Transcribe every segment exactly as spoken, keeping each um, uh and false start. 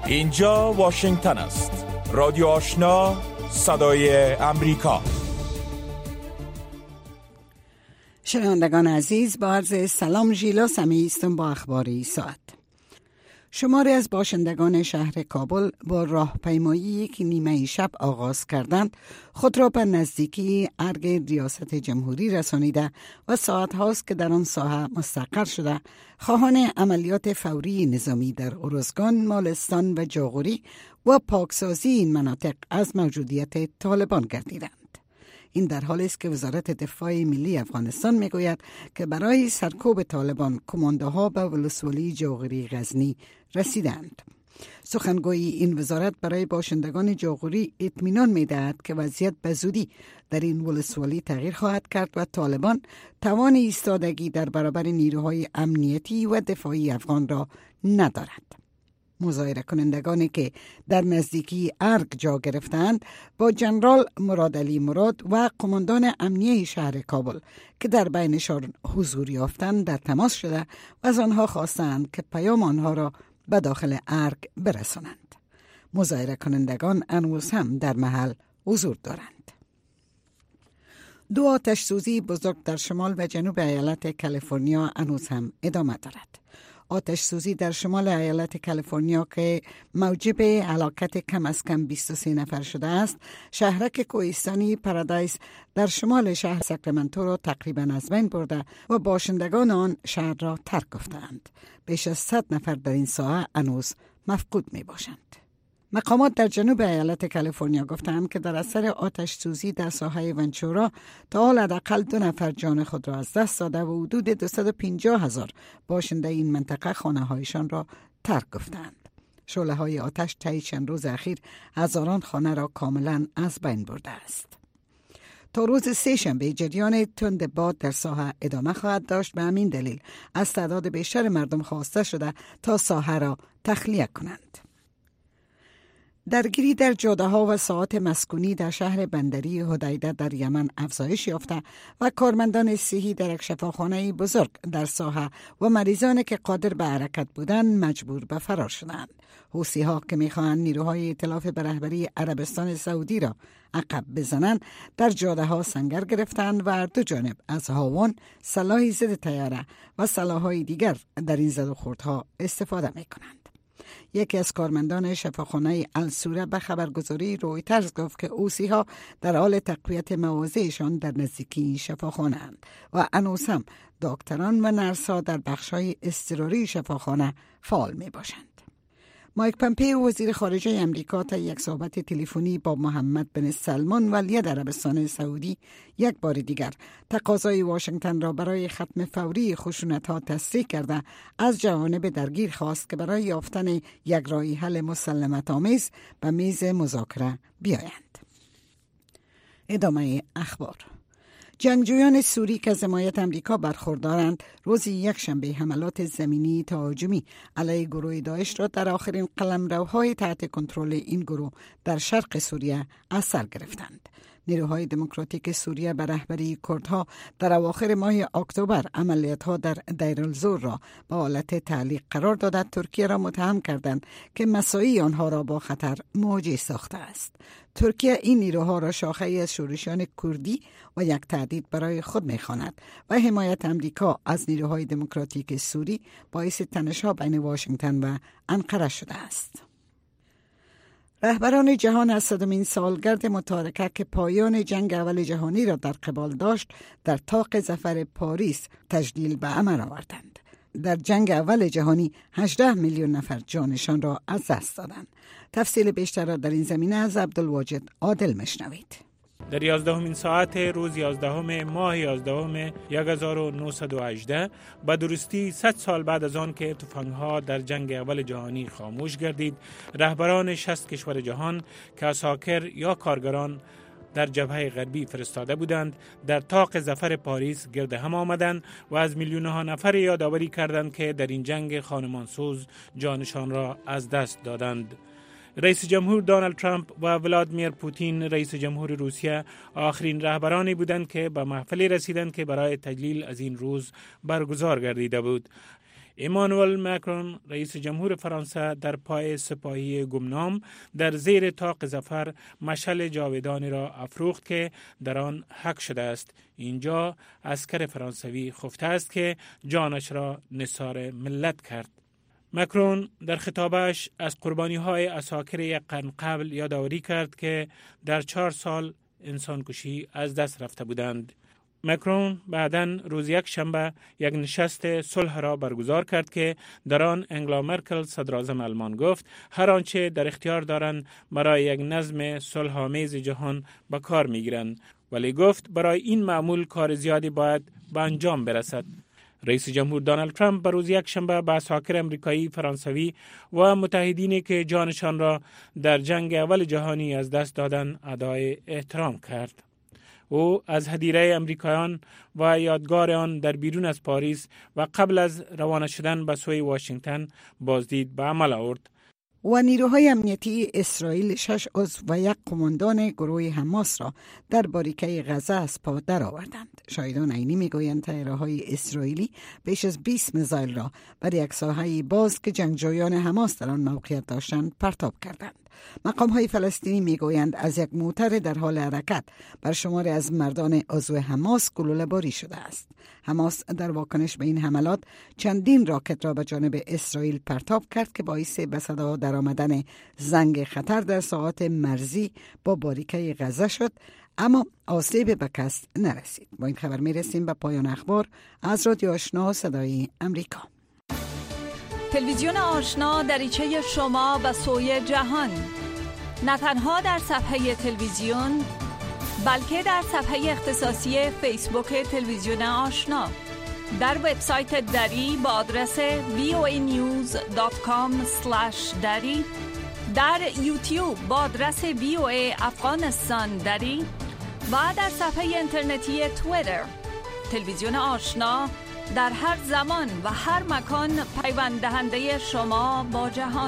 اینجا واشنگتن است. رادیو آشنا، صدای امریکا. شنوندگان عزیز، با عرض سلام ژیلا سمیعی هستم با اخباری ساعت. شماری از باشندگان شهر کابل با راهپیمایی که نیمه شب آغاز کردند خود را به نزدیکی ارگ ریاست جمهوری رسانیده و ساعت هاست که در آن ساحه مستقر شده خواهان عملیات فوری نظامی در ارزگان، مالستان و جاغوری و پاکسازی این مناطق از موجودیت طالبان گردیدند. این در حالی است که وزارت دفاع ملی افغانستان میگوید که برای سرکوب طالبان کماندوها به ولسوالی جاغوری غزنی رسیدند. سخنگوی این وزارت برای باشندگان جاغوری اطمینان میدهد که وضعیت به زودی در این ولسوالی تغییر خواهد کرد و طالبان توان ایستادگی در برابر نیروهای امنیتی و دفاعی افغان را ندارد. مظاهره کنندگانی که در نزدیکی ارگ جا گرفتند با جنرال مراد علی مراد و قماندان امنیه شهر کابل که در بینشان حضور یافتند در تماس شده و از آنها خواستند که پیام آنها را به داخل ارگ برسانند. مظاهره کنندگان هنوز هم در محل حضور دارند. دو آتش سوزی بزرگ در شمال و جنوب ایالت کالیفرنیا هنوز هم ادامه دارد. آتش سوزی در شمال ایالت کالیفرنیا که موجب هلاکت کم از کم بیست و سه نفر شده است، شهرک کوهستانی پارادایس در شمال شهر ساکرامنتو را تقریباً از بین برده و باشندگان آن شهر را ترک گفتند. بیش از صد نفر در این ساحه هنوز مفقود می باشند. مقامات در جنوب ایالت کالیفرنیا گفتند که در اثر آتش سوزی در ساحه ونچورا تا حال حداقل دو نفر جان خود را از دست داده و حدود دویست و پنجاه هزار باشنده این منطقه خانه هایشان را ترک گفتند. شعله های آتش طی چند روز اخیر هزاران خانه را کاملا از بین برده است. تا روز سه شنبه جریان تند باد در ساحه ادامه خواهد داشت. به همین دلیل از تعداد بیشتر مردم خواسته شده تا ساحه را تخلیه کنند. درگیری در جاده‌ها و ساعات مسکونی در شهر بندری حدیده در یمن افزایش یافته و کارمندان صحی در یک شفاخانه بزرگ در ساحه و مریضانی که قادر به حرکت بودند مجبور به فرار شدند. حوثی‌ها که می‌خواهند نیروهای ائتلاف به رهبری عربستان سعودی را عقب بزنند در جاده‌ها سنگر گرفتند و هر دو جانب از هاون، سلاح ضد طیاره و سلاح‌های دیگر در این زد و خوردها استفاده می‌کنند. یکی از کارمندان شفاخانه السوره به خبرگزاری رویترز گفت که حوثی‌ها در حال تقویت مواضعشان در نزدیکی شفاخانه اند و هنوز هم دکتران و نرس‌ها در بخش‌های اضطراری شفاخانه فعال می باشند. مایک پامپئو وزیر خارجه امریکا تا یک صحبت تلفنی با محمد بن سلمان ولی عربستان سعودی یک بار دیگر تقاضای واشنگتن را برای ختم فوری خشونت‌ها تصریح کرده از جوانب درگیر خواست که برای یافتن یک راه حل مسالمت آمیز به میز مذاکره بیایند. ادامه اخبار. جنگجویان سوری که از حمایت امریکا برخوردارند روز یک شنبه حملات زمینی تهاجمی علیه گروه داعش را در آخرین قلمروهای تحت کنترل این گروه در شرق سوریه از سر گرفتند. نیروهای دموکراتیک سوریه به رهبری کردها در اواخر ماه اکتبر عملیات‌ها در دیر الزور را به حالت تعلیق قرار داده ترکیه را متهم کردند که مساعی آنها را با خطر مواجه ساخته است. ترکیه این نیروها را شاخه‌ای از شورشیان کردی و یک تهدید برای خود می‌خواند و حمایت امریکا از نیروهای دموکراتیک سوری باعث تنش‌ها بین واشنگتن و انقره شده است. رهبران جهان از صدمین سالگرد متارکه که پایان جنگ اول جهانی را در قبال داشت در طاق ظفر پاریس تجلیل به عمل آوردند. در جنگ اول جهانی هجده میلیون نفر جانشان را از دست دادند. تفصیل بیشتر را در این زمینه از عبدالواجد عادل مشنوید. در یازدهمین ساعت روز یازدهم ماه یازدهم یک هزار و نهصد و هجده به درستی صد سال بعد از آن که تفنگ‌ها در جنگ اول جهانی خاموش گردید، رهبران شصت کشور جهان که اساکر یا کارگران در جبهه غربی فرستاده بودند در طاق ظفر پاریس گرد هم آمدند و از میلیون‌ها نفر یادآوری کردند که در این جنگ خانمانسوز جانشان را از دست دادند. رئیس جمهور دونالد ترامپ و ولادیمیر پوتین رئیس جمهور روسیه آخرین رهبرانی بودند که به محفلی رسیدند که برای تجلیل از این روز برگزار گردیده بود. ایمانوئل مکرون رئیس جمهور فرانسه در پای سپاهی گمنام در زیر طاق ظفر مشعل جاودانی را افروخت که در آن حک شده است. اینجا عسکر فرانسوی خفته است که جانش را نثار ملت کرد. مکرون در خطابش از قربانی‌های عساکر یک قرن قبل یادآوری کرد که در چهار سال انسانکشی از دست رفته بودند. مکرون بعداً روز یک شنبه یک نشست صلح را برگزار کرد که در آن انگلا مرکل صدراعظم آلمان گفت هر آنچه در اختیار دارند برای یک نظم صلح‌آمیز جهان به کار می‌گیرند، ولی گفت برای این معمول کار زیادی باید به انجام برسد. رئیس جمهور دونالد ترامپ بر روز یک شنبه به عساکر امریکایی، فرانسوی و متحدینی که جانشان را در جنگ اول جهانی از دست دادند ادای احترام کرد. او از هدیره امریکایان و یادگار آن در بیرون از پاریس و قبل از روانه شدن به سوی واشنگتن بازدید به عمل آورد. و نیروهای امنیتی اسرائیل شش عضو و یک قماندان گروه حماس را در باریکه غزه از پا در آوردند. شاهدان عینی میگویند طیاره‌های اسرائیلی بیش از بیست میزایل را بر یک ساحه باز که جنگجویان حماس در آن موقعیت داشتند پرتاب کردند. مقام‌های فلسطینی میگویند از یک موتر در حال حرکت بر شماری از مردان عضو حماس گلوله باری شده است. حماس در واکنش به این حملات چندین راکت را به جانب اسرائیل پرتاب کرد که باعث به صدا درآمدن زنگ خطر در ساعات مرزی با باریکه غزه شد، اما آسیب به کس نرسید. با این خبر میرسیم به پایان اخبار از رادیو آشنا صدای امریکا. تلویزیون آشنا دریچه شما به سوی جهان، نه تنها در صفحه تلویزیون بلکه در صفحه اختصاصی فیسبوک تلویزیون آشنا، در وبسایت دری با آدرس وی او ای نیوز دات کام اسلش دری، در یوتیوب با آدرس وی او ای افغانستان دری و در صفحه اینترنتی توییتر. تلویزیون آشنا در هر زمان و هر مکان پیوند دهنده شما با جهان.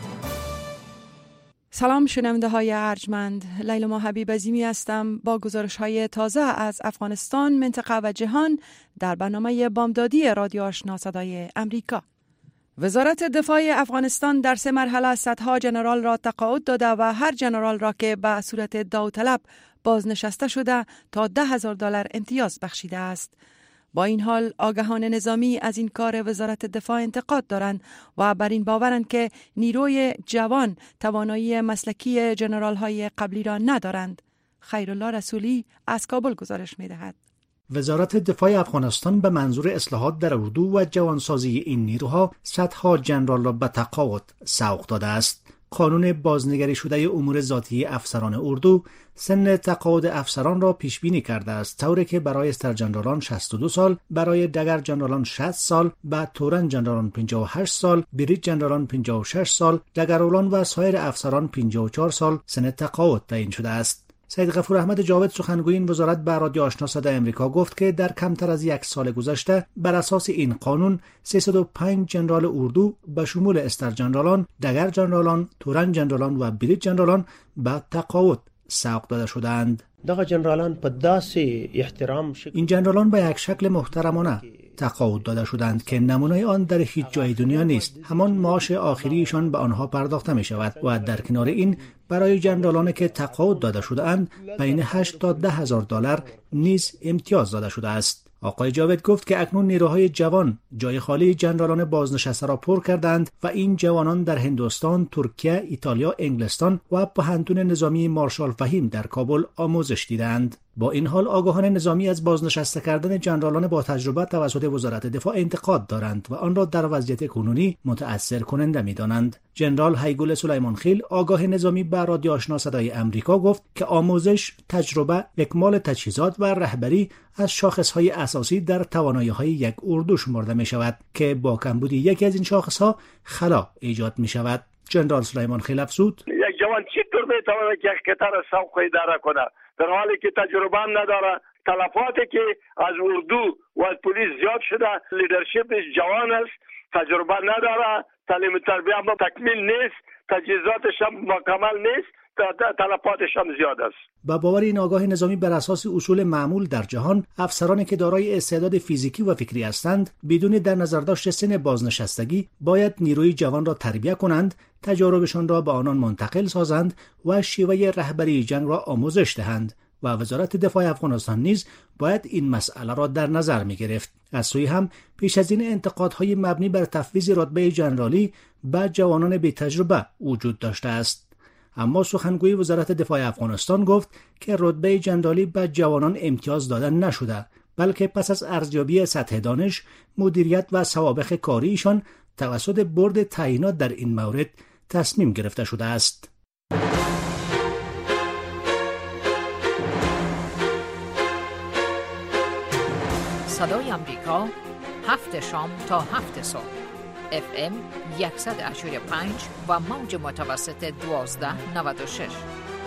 سلام شنونده های ارجمند، لیلا حبیب عظیمی هستم با گزارش های تازه از افغانستان، منطقه و جهان در برنامه بامدادی رادیو آشنا صدای امریکا. وزارت دفاع افغانستان در سه مرحله صدها جنرال را تقاعد داده و هر جنرال را که به صورت داوطلب بازنشسته شده تا ده هزار دلار امتیاز بخشیده است. با این حال آگاهان نظامی از این کار وزارت دفاع انتقاد دارند و بر این باورند که نیروی جوان توانایی مسلکی جنرال های قبلی را ندارند. خیرالله رسولی از کابل گزارش می دهد. وزارت دفاع افغانستان به منظور اصلاحات در اردو و جوانسازی این نیروها صدها جنرال را به تقاعد سوق داده است. قانون بازنگری شده امور ذاتی افسران اردو سن تقاعد افسران را پیش بینی کرده است، طوری که برای استرجنرالان شصت و دو سال، برای دگر جنرالان شصت سال، بعد تورن جنرالان پنجاه و هشت سال، بریج جنرالان پنجاه و شش سال، دگرولان و سایر افسران پنجاه و چهار سال سن تقاعد تعیین شده است. سید غفور احمد جاوید سخنگوی این وزارت به رادیو آشنا صدای امریکا گفت که در کمتر از یک سال گذشته بر اساس این قانون سیصد و پنج جنرال اردو به شمول استرجنرالان، دگر جنرالان، تورن جنرالان و بریج جنرالان به تقاعد سوق داده شدند. دغه جنرالان په داسې احترام شکل این جنرالان به یک شکل محترمانه تقاعد داده شدند که نمونه آن در هیچ جای دنیا نیست. همان معاش آخریشان به آنها پرداخته می شود و در کنار این برای جنرالانی که تقاعد داده شده اند بین هشت تا ده هزار دلار نیز امتیاز داده شده است. آقای جاوید گفت که اکنون نیروهای جوان جای خالی جنرالان بازنشسته را پر کردند و این جوانان در هندوستان، ترکیه، ایتالیا، انگلستان و پهنتون نظامی مارشال فهیم در کابل آموزش دیدند. با این حال آگاهان نظامی از بازنشسته کردن جنرالان با تجربه توسط وزارت دفاع انتقاد دارند و آن را در وضعیت کنونی متأثر کننده می‌دانند. جنرال هیگل سلیمانخیل آگاه نظامی به رادیو آشنا صدای امریکا گفت که آموزش، تجربه، اکمال تجهیزات و رهبری از شاخص‌های اساسی در توانایی‌های یک اردو شمرده می‌شود که با کمبود یکی از این شاخص‌ها خلا ایجاد می‌شود. جنرال سلیمانخیل افزود: یک جوان چطور می‌تواند که قطار سوق اداره کنه در حالی که تجربه هم نداره؟ تلفاتی که از اردو و از پلیس زیاد شده، لیدرشپش جوان است، تجربه نداره، تعلیم تربیه هم تکمیل نیست، تجهیزاتش هم مکمل نیست. تلفاتش هم زیاد است. با باور این آگاه نظامی بر اساس اصول معمول در جهان، افسرانی که دارای استعداد فیزیکی و فکری هستند بدون در نظر داشت سن بازنشستگی باید نیروی جوان را تربیت کنند، تجاربشان را به آنان منتقل سازند و شیوه رهبری جنگ را آموزش دهند و وزارت دفاع افغانستان نیز باید این مسئله را در نظر می گرفت. از سوی هم پیش از این انتقادهای مبنی بر تفویض رتبه ژنرالی به جوانان بی تجربه وجود داشته است. اما سخنگوی وزارت دفاع افغانستان گفت که رتبه ژنرالی به جوانان امتیاز داده نشده، بلکه پس از ارزیابی سطح دانش، مدیریت و سوابق کاریشان توسط بورد تعیینات در این مورد تصمیم گرفته شده است. صدای امریکا، هفت شام تا هفت صبح، اف ام صد و هشتاد و پنج و موج متوسط دوازده نود و شش.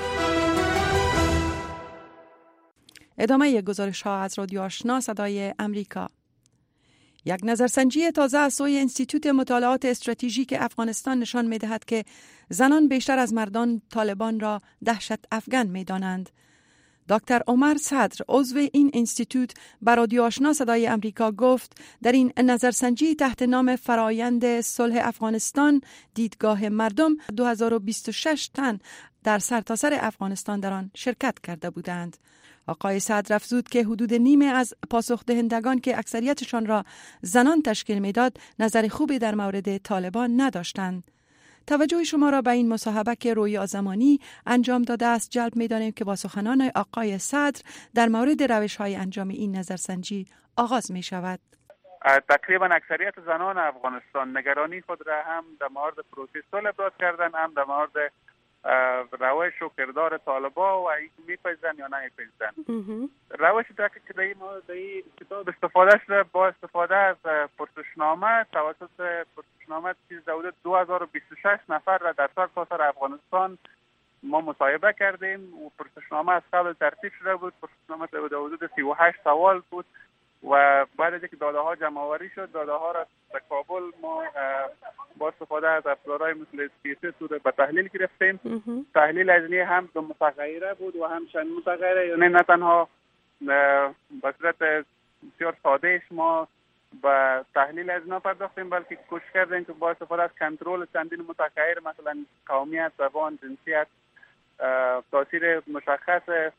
ادامه گزارش ها از رادیو آشنا صدای امریکا. یک نظرسنجی تازه از سوی انستیتوت مطالعات استراتژیک افغانستان نشان می دهد که زنان بیشتر از مردان طالبان را دهشت افغان می دانند. دکتر عمر صدر، عضو این انستیتوت، بر رادیو آشنا صدای امریکا گفت در این نظرسنجی تحت نام فرایند صلح افغانستان دیدگاه مردم دو هزار و بیست و شش تن در سرتاسر افغانستان در آن شرکت کرده بودند. آقای صدر افزود که حدود نیمه از پاسخ دهندگان که اکثریتشان را زنان تشکیل میداد نظر خوبی در مورد طالبان نداشتند. توجه شما را به این مصاحبه که روی آزمانی انجام داده است جلب می دانیم که با سخنان آقای صدر در مورد روش های انجام این نظرسنجی آغاز می شود. تقریبا اکثریت زنان افغانستان نگرانی خود را هم در مورد پروسه صلح ابراز کردن، هم در مورد روش و کردار طالبا و این میپذیرن یا نمیپذیرن. روش که در این کتاب استفاده شده با استفاده از پرسشنامه توسط پرسشنامه چیز حدود دو هزار و بیست و شش نفر را در سرتاسر افغانستان ما مصاحبه کردیم و پرسشنامه از قبل ترتیب شده بود. پرسشنامه در حدود سی و هشت سوال بود و بعد از اینکه داده ها جمع آوری شد، داده ها را در کابل ما با استفاده از ابزارهای مثل اسپیس رو به تحلیل گرفتیم. تحلیل از این هم دو متغیره بود و هم چند متغیره، یعنی نه تنها به صورت بسیار سادهش ما به تحلیل از اینا پرداختیم، بلکه کوشش کردیم که با استفاده از کنترل چندین متغیر مثلا قومیت، زبان، جنسیت، تاثیر مشخص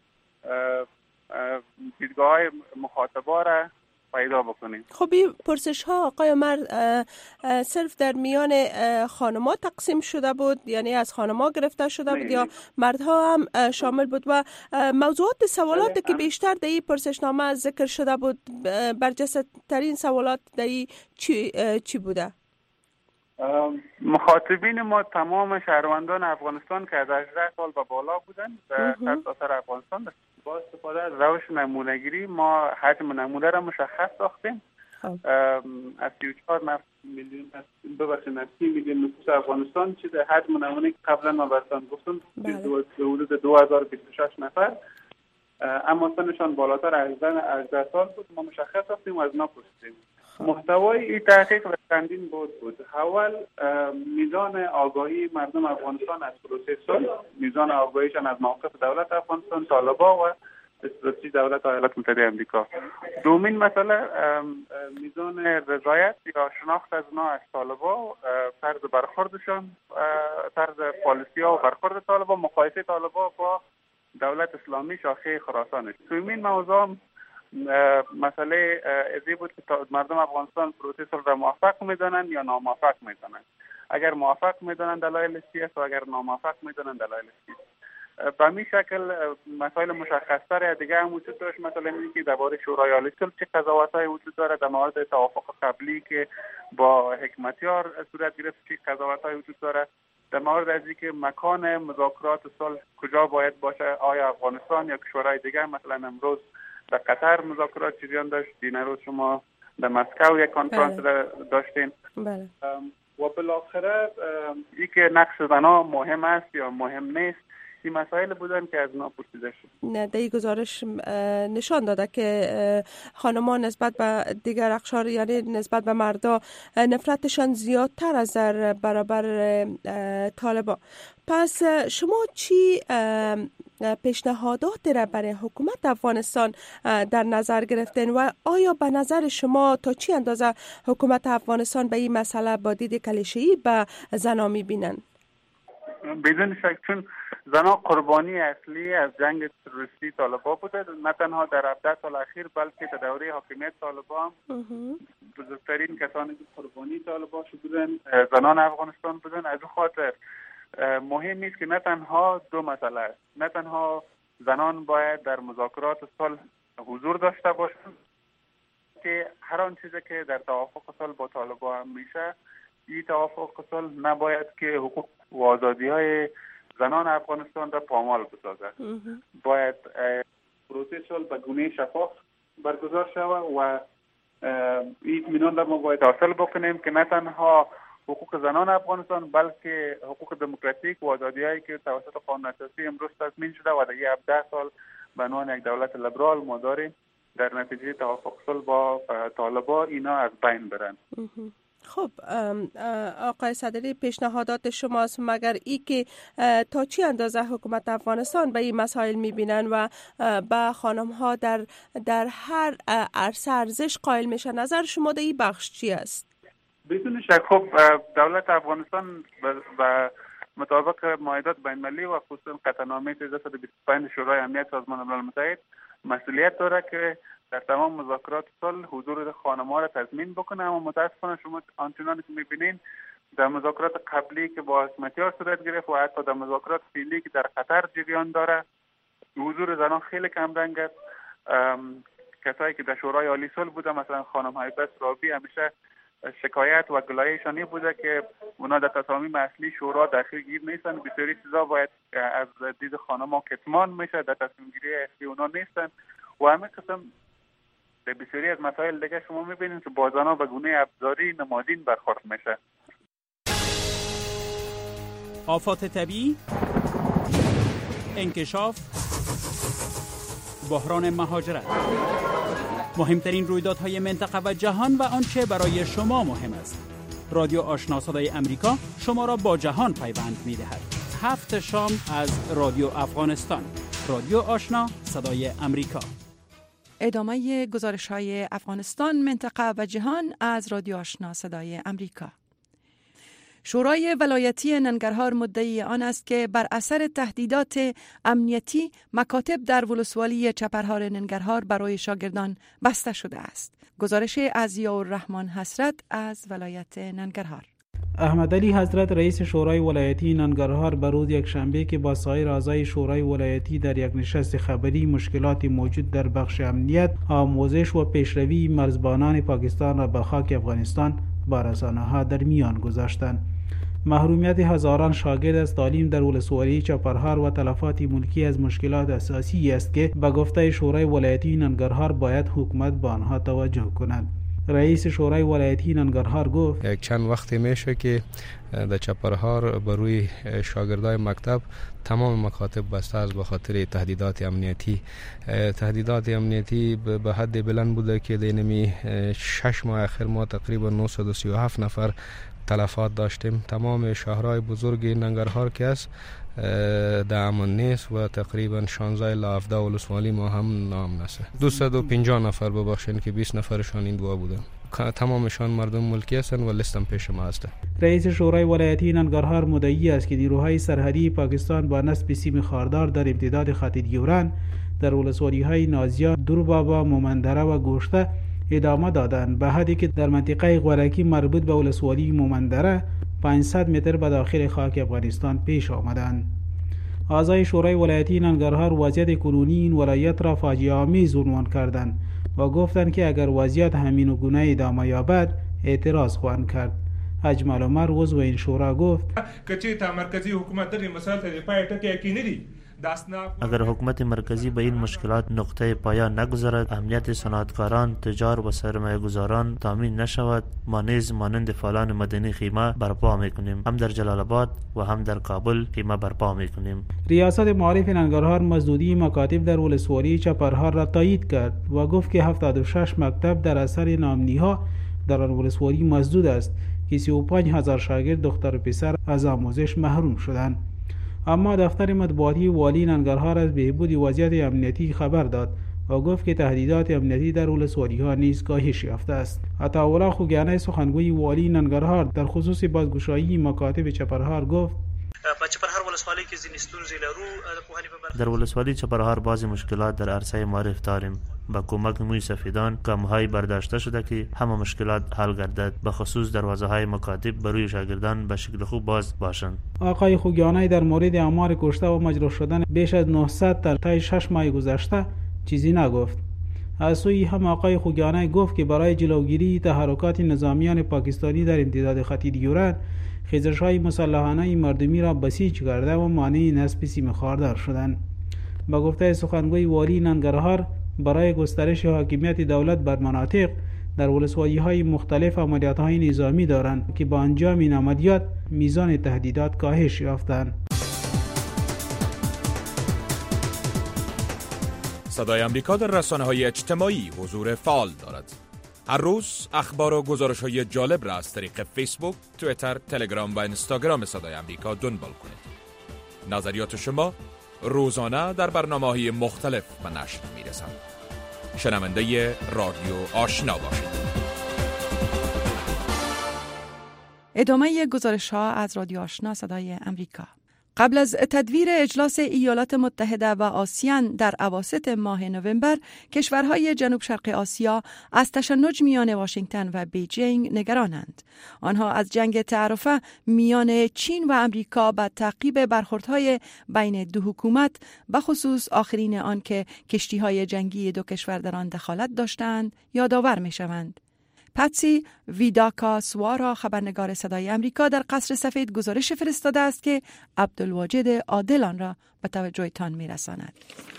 دیدگاه های مخاطبا را پیدا بکنیم. خب این پرسش ها آقای عمر صرف در میان خانم‌ها تقسیم شده بود، یعنی از خانم‌ها گرفته شده بود یا مردها هم شامل بود و موضوعات سوالاتی که بیشتر در این پرسشنامه ذکر شده بود، برجسته ترین سوالات در این چی, چی بوده؟ مخاطبین ما تمام شهروندان افغانستان که از هجده سال به بالا بودن در سرتاسر افغانستان با استفاده از روش نمونه‌گیری ما حجم نمونه را مشخص ساختیم. از سی و چهار میلیون ببخشید سی میلیون نفوس افغانستان چیز حجم نمونه که قبلا ما براتون گفتم حدود دو هزار و بیست و شش نفر، اما سنشان بالاتر از هجده سال بود. ما مشخص ساختیم و از اونا پرسیدیم. محتوای این تحقیق و چندین بود بود. اول میزان آگاهی مردم افغانستان از پروسه صلح، میزان آگاهیشان از موقف دولت افغانستان، طالبا و استراتژی دولت ایالات متحده آمریکا. دومین مسئله میزان رضایت یا شناخت از اونا از طالبا، طرز برخوردشان، طرز پالیسی ها و برخورد طالبا، مقایسه طالبا با دولت اسلامی شاخه خراسانش. دومین موضوع مسئله ازی بود که مردم افغانستان پروسه صلح را موفق میدانن یا ناموفق میدانن. اگر موفق میدانن دلایل چیست و اگر ناموفق میدانن دلایل چیست. به همین شکل مسائل مشخص‌تر دیگه هم وجود داشت. مثلا اینکه درباره شورای عالی صلح چه قضاوت‌هایی وجود داره، در مورد توافق قبلی که با حکمتیار صورت گرفت چه قضاوت‌هایی وجود داره، در مورد از اینکه مکان مذاکرات صلح کجا باید باشه، آیا افغانستان یا کشورهای دیگه. مثلا امروز در قطر مذاکرات جریان داشت، دیگر روز شما در مسکو یک کنفرانس داشتین. بله. و بالاخره اینکه نقش زنها مهم است یا مهم نیست، تخصیصی مسائل بودن که از اونا پرسیده شد. نه، در این گزارش نشان داده که خانمان نسبت به دیگر اقشار، یعنی نسبت به مردا، نفرتشان زیادتر از در برابر طالبان. پس شما چی پیشنهادات را برای حکومت افغانستان در نظر گرفتین و آیا به نظر شما تا چی اندازه حکومت افغانستان به این مسئله با دید کلیشه‌ای به زنان می‌بینن؟ بدون شک، چون زنان قربانی اصلی از جنگ تروریستی طالبان بوده، نه تنها در هفده سال اخیر بلکه در دوره حاکمیت طالبان بزرگترین کسانی که قربانی طالبان بودن زنان افغانستان بودن. از اون خاطر مهم است که نه تنها دو مسئله است، نه تنها زنان باید در مذاکرات صلح حضور داشته باشند که هر آن چیزی که در توافق صلح با طالبان هم میشه، این توافق صلح نباید که حقوق و آزادی های زنان افغانستان را پامال بسازد. باید پروسه صلح به گونه شفاف برگزار شود و این اطمینان را ما باید حاصل بکنیم که نه تنها حقوق زنان افغانستان بلکه حقوق دموکراتیک و آزادی‌هایی که توسط قانون اساسی امروز تضمین شده و در هفده سال به عنوان یک دولت لیبرال ما داریم، در نتیجه توافق صلح با طالبان اینا از بین برن. خب آقای صدری، پیشنهادات شماست، مگر ای که تا چی اندازه حکومت افغانستان به این مسائل میبینن و به خانم ها در در هر عرصه ارزش قائل میشن؟ نظر شما در این بخش چی است؟ بدون شک خب دولت افغانستان به مطابق معاهدات بین‌المللی و خصوصا قطعنامه سیزده صد و بیست و پنج شورای امنیت سازمان ملل متحد مسئولیت داره که در تمام مذاکرات صلح حضور خانم‌ها را تضمین بکنه. اما متاسفانه شما آنچنانی که می‌بینین در مذاکرات قبلی که با حکومتی‌ها صورت گرفت و حتی در مذاکرات فعلی که در قطر جریان داره، حضور زنان خیلی کم رنگ است. کسایی که در شورای عالی صلح بوده، مثلا خانم هایبه رابی، همیشه شکایت و گلایه‌شان بوده که اونا در تصامیم اصلی شورا داخل گیر نیستن. بسیاری چیزا باید از دید خانم‌ها کتمان میشه، در تصمیم گیری اصلی اونا نیستن و همه قسم در بسیاری از مسائل دیگه شما میبینید که با زنان به گونه ابزاری نمادین برخورد میشه. آفات طبیعی، انکشاف، بحران مهاجرت، مهمترین رویدادهای منطقه و جهان و آنچه برای شما مهم است. رادیو آشنا صدای امریکا شما را با جهان پیوند می‌دهد. هفت شام از رادیو افغانستان. رادیو آشنا صدای امریکا. ادامه گزارش‌های افغانستان، منطقه و جهان از رادیو آشنا صدای امریکا. شورای ولایتی ننگرهار مدعی آن است که بر اثر تهدیدات امنیتی مکاتب در ولسوالی چپرهار ننگرهار برای شاگردان بسته شده است. گزارش از ضیاءالرحمن حسرت از ولایت ننگرهار. احمد علی حضرت رئیس شورای ولایتی ننگرهار به روز یک شنبه که با سایر اعضای شورای ولایتی در یک نشست خبری مشکلات موجود در بخش امنیت، آموزش و پیشروی مرزبانان پاکستان را به خاک افغانستان با رسانه‌ها در میان گذاشتند. محرومیت هزاران شاگرد از تعلیم در ولسوالی چپرهار و تلفات ملکی از مشکلات اساسی است که به گفته شورای ولایتی ننگرهار باید حکومت به آنها توجه کند. رئیس شورای ولایتی ننگرهار گفت یک چند وقتی میشه که در چپرهار بر روی شاگردای مکتب تمام مکاتب بسته است به خاطر تهدیدات امنیتی. تهدیدات امنیتی به حد بلند بوده که در نمی شش ماه اخیر ما تقریبا نهصد و سی و هفت نفر تلفات داشتیم. تمام شهرهای بزرگ ننگرهار که است در امن نیست و تقریبا شانزده الی هفده ولسوالی ما هم نام نسه. دویست و پنجاه نفر ببخشید که بیست نفرشان این دوا بودن. تمامشان مردم ملکی هستند و لیستم پیش ما است. رئیس شورای ولایتی ننگرهار مدعی است که نیروهای سرحدی پاکستان با نصب سیم خاردار در امتداد خط دیوران در ولسوالی‌های نازیا، دوربابا، مومندره و گوشته ادامه دادند، به حدی که در منطقه غورکی مربوط به ولسوالی مومندره پانصد متر به داخل خاک افغانستان پیش آمدند. اعضای شورای ولایتی ننگرهار وضعیت کنونی این ولایت را فاجعه آمیز عنوان کردند و گفتند که اگر وضعیت همین گونه ادامه یابد اعتراض خواهند کرد. اجمل عمر عضو این شورا گفت که چې تا مرکزی حکومت د مسایل ته پای ټکی یقیني دي اگر حکومت مرکزی به این مشکلات نقطه پایان نگذارد، امنیت صنعتکاران، تجار و سرمایه گذاران تامین نشود، ما نیز مانند فعالان مدنی خیمه برپا میکنیم. هم در جلال آباد و هم در کابل خیمه برپا میکنیم. ریاست معارف ننگرهار مزدودی مکاتب در ولسوالی چپرهار را تایید کرد و گفت که هفتاد و شش مکتب در اثر نامنی‌ها در آن ولسوالی مسدود است که سی و پنج هزار شاگرد دختر و پسر از آموزش محروم شدند. اما دفتر مطبوعاتی والی ننگرهار از بهبود وضعیت امنیتی خبر داد و گفت که تهدیدات امنیتی در ولسوالی‌ها نیز کاهش یافته است. عطاالله خوگیانی سخنگوی والی ننگرهار در خصوص بازگشایی مکاتب چپرهار گفت در ولسوالی چپرهار بعضی مشکلات در عرصه معرف داریم. با کمک موی سفیدان کم‌های برداشته شده که همه مشکلات حل گردد، به خصوص دروازه‌های مکاتب بروی شاگردان به شکل خوب باز باشند. آقای خوگیانی در مورد آمار کشته و مجروح شدن بیش از نهصد در طی شش ماه گذشته چیزی نگفت. از سوی هم آقای خوگیانی گفت که برای جلوگیری تحرکات نظامیان پاکستانی در امتداد خط دیوران، خیزش‌های مسلحانه مردمی را بسیج کرده و مانع نصب سیم خاردار شدند. با گفته سخنگوی والی ننگرهار، برای گسترش حاکمیت دولت بر مناطق در ولسوالی‌های مختلف عملیات‌های نظامی دارند که با انجام این عملیات میزان تهدیدات کاهش یافتند. صدای امریکا در رسانه‌های اجتماعی حضور فعال دارد. هر روز اخبار و گزارش‌های جالب را از طریق فیسبوک، توییتر، تلگرام و اینستاگرام صدای امریکا دنبال کنید. نظریات شما روزانه در برنامه‌های مختلف به نشر می‌رسند. شنونده رادیو آشنا باشید. ادامه گزارش‌ها از رادیو آشنا صدای امریکا. قبل از تدویر اجلاس ایالات متحده و آسیان در اواسط ماه نوامبر، کشورهای جنوب شرق آسیا از تشنج میان واشنگتن و بیجینگ نگرانند. آنها از جنگ تعرفه میان چین و امریکا به تعقیب برخوردهای بین دو حکومت، به خصوص آخرین آن که کشتی‌های جنگی دو کشور در آن دخالت داشتند، یادآور می‌شوند. پاتسی ویداکا سوارا، خبرنگار صدای امریکا، در قصر سفید گزارش فرستاده است که عبدالواجد عادل آن را به توجهتان می‌رساند.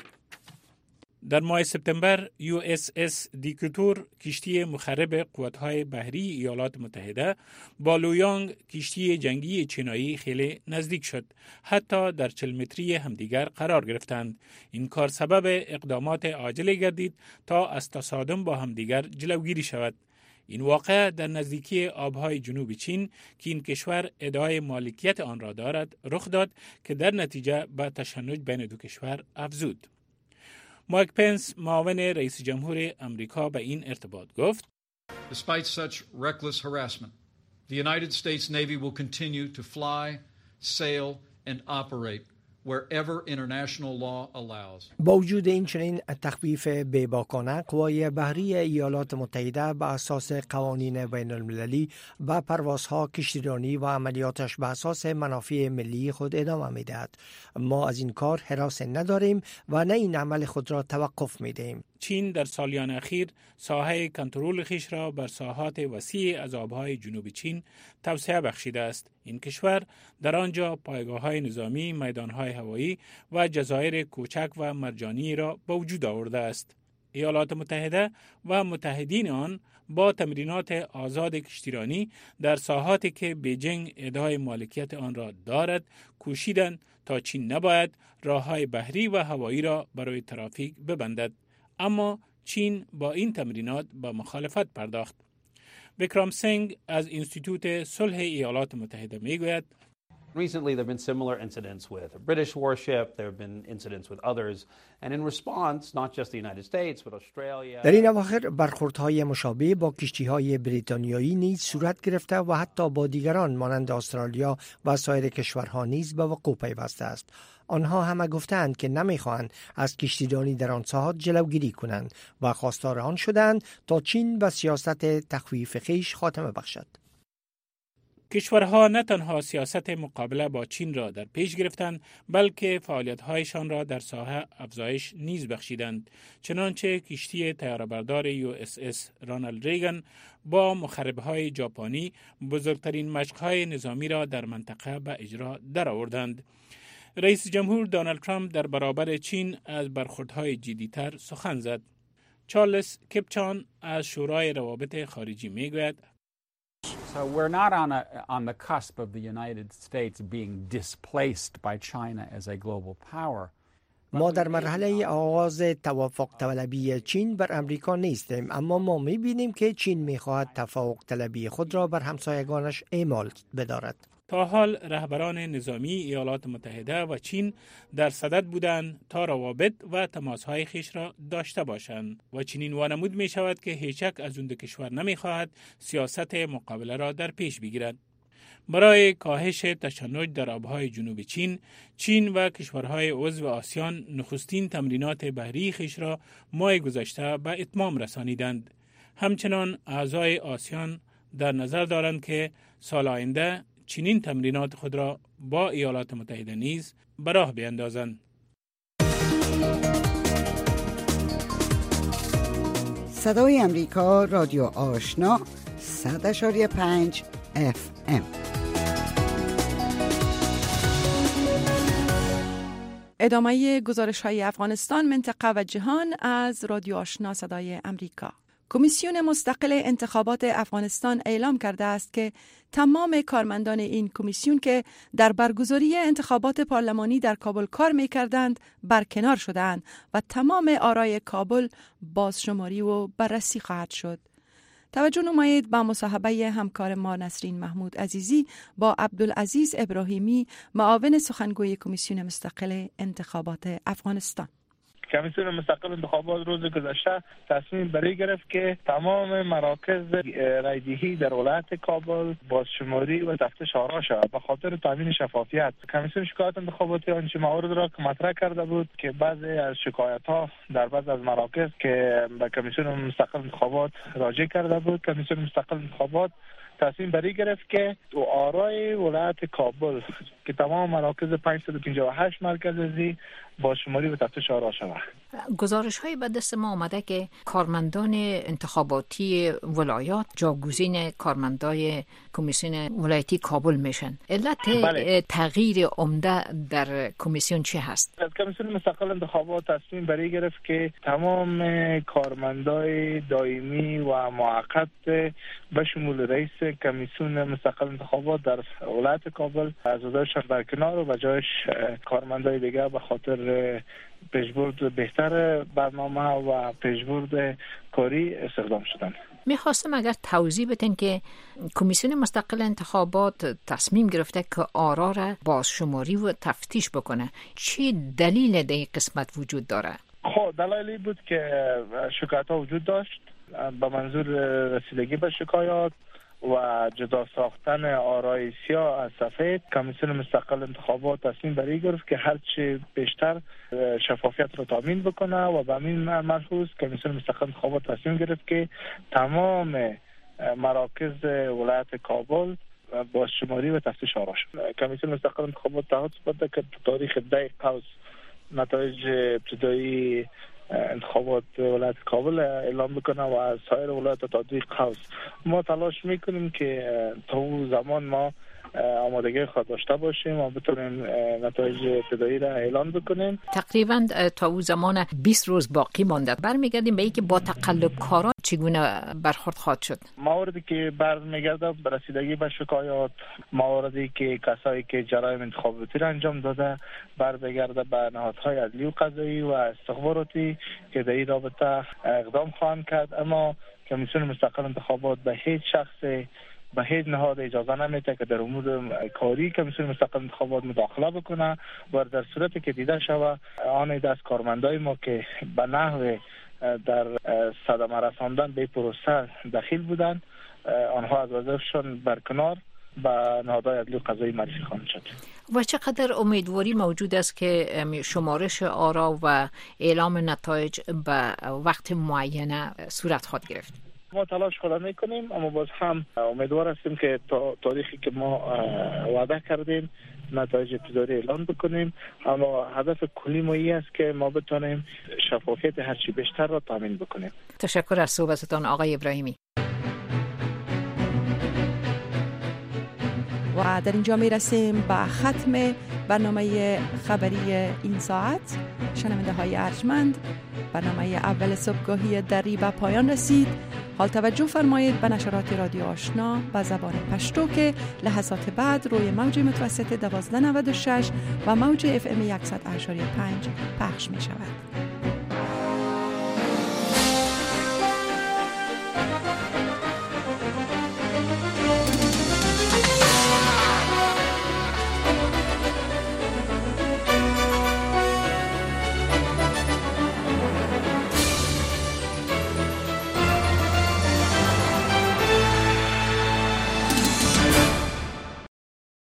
در ماه سپتامبر یو اس اس دیکتور، کشتی مخرب قوات‌های بحری ایالات متحده، با لویانگ، کشتی جنگی چینایی، خیلی نزدیک شد. حتی در چهل متری همدیگر قرار گرفتند. این کار سبب اقدامات عاجل گردید تا از تصادم با همدیگر جلوگیری شود. این واقعه در نزدیکی آبهای جنوب چین که این کشور ادعای مالکیت آن را دارد رخ داد که در نتیجه به تشنج بین دو کشور افزود. مایک پنس، معاون رئیس جمهور امریکا، به این ارتباط گفت: Despite such reckless harassment, the United States Navy will continue to fly, sail and operate wherever international law allows. با وجود این چنین تخفیف بیباکانه، قوای بحری ایالات متحده بر اساس قوانین بین المللی و پروازها کشتیرانی و عملیاتش بر اساس منافع ملی خود ادامه می‌دهد. ما از این کار هراس نداریم و نه این عمل خود را توقف می‌دهیم. چین در سالیان اخیر ساحه کنترل خویش را بر ساحات وسیع از آبهای جنوب چین توسعه بخشیده است. این کشور در آنجا پایگاه‌های نظامی، میدان‌های هوایی و جزایر کوچک و مرجانی را به وجود آورده است. ایالات متحده و متحدین آن با تمرینات آزاد کشتیرانی در ساحاتی که بیجینگ ادعای مالکیت آن را دارد، کوشیدند تا چین نباید راه‌های بحری و هوایی را برای ترافیک ببندد. اما چین با این تمرینات با مخالفت پرداخت. ویکرام سینگ از انستیتوت صلح ایالات متحده میگوید: Recently, there have been similar incidents with a British warship. There have been incidents with others. And in response, not just the United States, but Australia. در این اواخر برخوردهای مشابه با کشتی‌های بریتانیایی نیز صورت گرفته و حتی با دیگران مانند استرالیا و سایر کشورها نیز به وقوع پیوسته است. آنها همه گفتند که نمیخواهند از کشتیرانی در آن ساحات جلوگیری کنند و خواستار آن شدند تا چین به سیاست تخفیف خویش خاتمه بخشد. کشورها نه تنها سیاست مقابله با چین را در پیش گرفتند، بلکه فعالیت‌هایشان را در ساحه افزایش نیز بخشیدند. چنانچه کشتی طیاره‌بردار یو اس اس رانالد ریگن با مخرب‌های ژاپنی بزرگترین مشق‌های نظامی را در منطقه به اجرا درآوردند. رئیس جمهور دونالد ترامپ در برابر چین از برخوردهای جدی‌تر سخن زد. چارلز کپچان از شورای روابط خارجی میگوید So we're not on a on the cusp of the United States being displaced by China as a global power. ما در مرحله آغاز توافق طلبی چین بر امریکا نیستیم، اما ما می‌بینیم که چین می‌خواهد تفوق طلبی خود را بر همسایگانش اعمال بدارد. تا حال رهبران نظامی ایالات متحده و چین در صدد بودند تا روابط و تماس‌های خویش را داشته باشند و چنین وانمود می شود که هیچ یک از اون دو کشور نمی خواهد سیاست مقابله را در پیش بگیرد. برای کاهش تشنج در آبهای جنوب چین، چین و کشورهای عضو آسیان نخستین تمرینات بحری خویش را ماه گذشته به اتمام رسانیدند. همچنان اعضای آسیان در نظر دارند که سال آینده چنین تمرینات خود را با ایالات متحده نیز به راه بیندازند. صدای امریکا، رادیو آشنا، صد اشاری پنج اف ام. ادامه گزارش های افغانستان، منطقه و جهان از رادیو آشنا صدای امریکا. کمیسیون مستقل انتخابات افغانستان اعلام کرده است که تمام کارمندان این کمیسیون که در برگزاری انتخابات پارلمانی در کابل کار می‌کردند برکنار شدند و تمام آرای کابل بازشماری و بررسی خواهد شد. توجه نمایید به مصاحبه همکار ما نسرین محمود عزیزی با عبدالعزیز ابراهیمی، معاون سخنگوی کمیسیون مستقل انتخابات افغانستان. کمیسیون مستقل انتخابات روز گذشته تصمیم بری گرفت که تمام مراکز رایدهی در ولایت کابل بازشماری و تفتیش آرا شود به خاطر تامین شفافیت. کمیسیون شکایت انتخاباتی آنچه موارد را که مطرح کرده بود که بعضی از شکایت ها در بعض از مراکز که به کمیسیون مستقل انتخابات راجع کرده بود، کمیسیون مستقل انتخابات تصمیم بری گرفت که تو آرای ولایت کابل که تمام مراکز پانصد و پنجاه و هشت مرکز ازی با شماری و تفتیش آرا شود. گزارش های به دست ما آمده که کارمندان انتخاباتی ولایات جاگزین کارمندای کمیسیون ولایتی کابل میشن. علت بله. تغییر عمده در کمیسیون چی هست؟ از کمیسیون مستقل انتخابات تصمیم بری گرفت که تمام کارمندای دائمی و موقت به شمول رئیس کمیسیون مستقل انتخابات در ولایت کابل از عهدهشان برکنار و به جایش کارمندای دیگه به خاطر پیشبرد بهتر برنامه و پیشبرد کاری استخدام شدن. میخواستم اگر توضیح بدین که کمیسیون مستقل انتخابات تصمیم گرفته که آرا را بازشماری و تفتیش بکنه، چی دلیل در این قسمت وجود داره؟ خب دلایلی بود که شکایت ها وجود داشت به منظور رسیدگی به شکایات و جدا ساختن آرای سیاه از سفید. کمیسیون مستقل انتخابات تصمیم بری گرفت که هرچی بیشتر شفافیت را تامین بکنه و به همین ملحوظ کمیسیون مستقل انتخابات تصمیم گرفت که تمام مراکز ولایت کابل بازشماری و تفتیش آرا شد. کمیسیون مستقل انتخابات تعهد کرده که تاریخ ده قوس نتایج ابتدایی انتخابات ولایت کابل اعلام بکنه و از سایر ولایت تا دوی قوس ما تلاش میکنیم که تا اون زمان ما آمادگی خود داشته باشیم و بتونیم نتایج ابتدایی را اعلان بکنیم. تقریبا تا اون زمان بیست روز باقی مانده. برمیگردیم به اینکه با تقلب کاران چگونه برخورد خواهد شد. مواردی که برمیگرده به رسیدگی به شکایات، مواردی که کسایی که جرایم انتخاباتی را انجام داده برمیگرده به نهادهای عدلی و قضایی و استخباراتی که در این رابطه اقدام خواهند کرد. اما کمیسیون مستقل انتخابات به هیچ شخص به هیچ نهاد اجازه نمیده که در امور کاری کمیسیون مستقل انتخابات مداخله بکنه و در صورتی که دیده شود آن دست کارمندای ما که به نحو در صدمه رساندن به پروسه دخیل بودند آنها از وظیفه‌شان برکنار به نهادهای عدلی و قضایی معرفی خواهند شد. و چقدر امیدواری موجود است که شمارش آرا و اعلام نتایج به وقت معینه صورت خواهد گرفت؟ ما تلاش خود میکنیم اما باز هم امیدوار هستیم که تا تاریخی که ما وعده کردیم نتایج ابتدایی اعلان بکنیم. اما هدف کلی ما این است که ما بتونیم شفافیت هرچی بیشتر را تامین بکنیم. تشکر از صحبتتان آقای ابراهیمی. و در اینجا می رسیم به ختم برنامه خبری این ساعت. شنونده های ارجمند، برنامه اول صبحگاهی دری به پایان رسید. حال توجه فرمایید به نشرات رادیو آشنا به زبان پشتو که لحظات بعد روی موج متوسط دوازده نود و شش و موج اف ام صد و پنج پخش می شود.